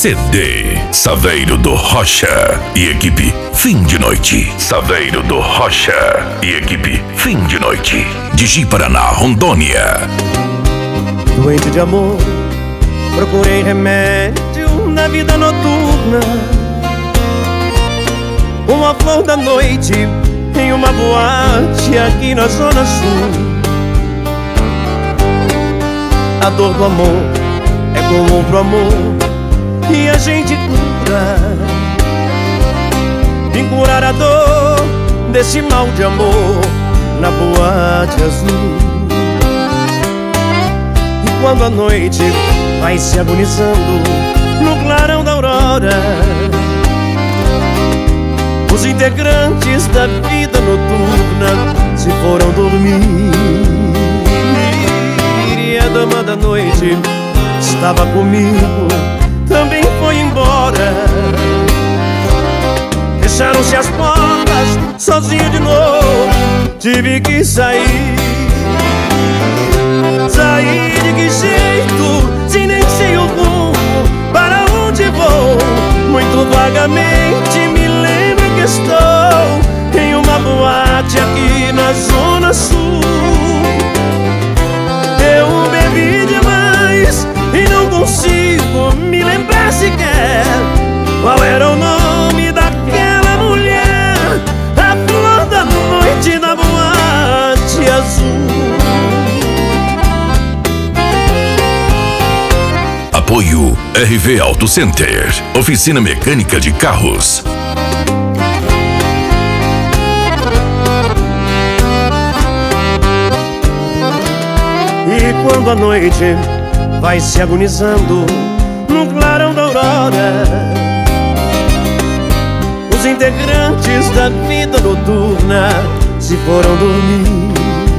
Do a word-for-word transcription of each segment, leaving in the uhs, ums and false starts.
C D Saveiro do Rocha e equipe Fim de Noite. Saveiro do Rocha e equipe Fim de Noite. De Ji-Paraná, Rondônia. Doente de amor, procurei remédio na vida noturna. Uma flor da noite em uma boate aqui na Zona Sul. A dor do amor é comum pro amor e a gente cura. Vim curar a dor desse mal de amor na boate azul. E quando a noite vai se agonizando no clarão da aurora, os integrantes da vida noturna se foram dormir. E a dama da noite estava comigo, também foi embora. Fecharam-se as portas, sozinho de novo, tive que sair. Sair de que jeito, se nem sei o rumo, para onde vou? Muito vagamente me lembro que estou em uma boate aqui na Zona Sul. Eu bebi demais e não consigo me lembrar sequer qual era o nome daquela mulher, a flor da noite na boate azul. Apoio R V Auto Center, oficina mecânica de carros. E quando a noite vai se agonizando no clarão da aurora, os integrantes da vida noturna se foram dormir.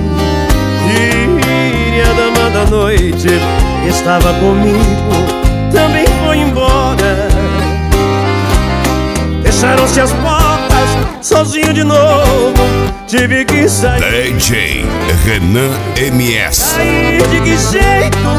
E a dama da noite estava comigo, também foi embora. Fecharam-se as portas, sozinho de novo, tive que sair. D J Renan M S. Sair de que jeito,